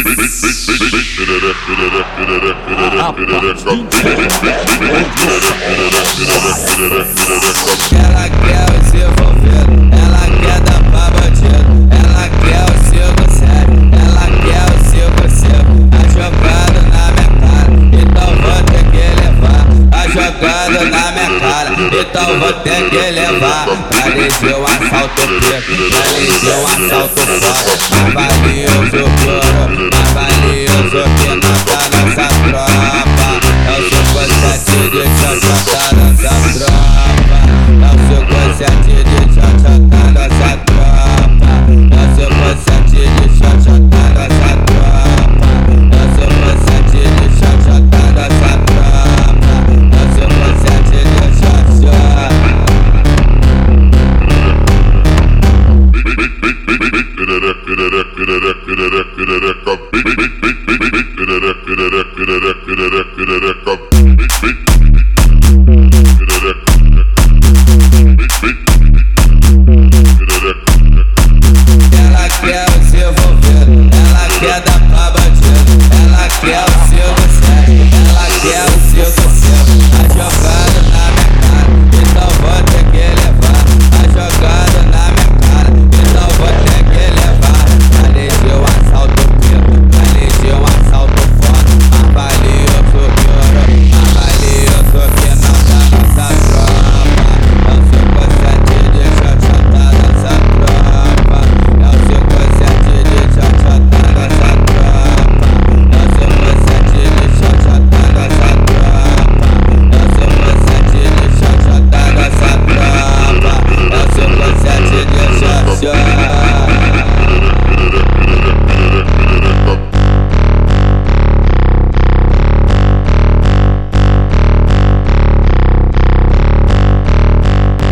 Ela quer o se envolvendo, ela quer dar pra bandido, ela quer o 5-7, ela quer o 5-5. Tá jogando na minha cara, então vou ter que levar. Tá jogando na minha cara, então vou ter que levar. Pra descer um assalto preto, pra descer um assalto foda. Mais valioso couro, mais valioso que nota nossa tropa. É o 5-7 de tchotchota nossa tropa. É o 5-7 de tchotchota nossa tropa. É o 5-7 de tchotchota nossa tropa. É o 5-7 de tchotchota nossa tropa. É o 5-7 de tchotchota. Perereca,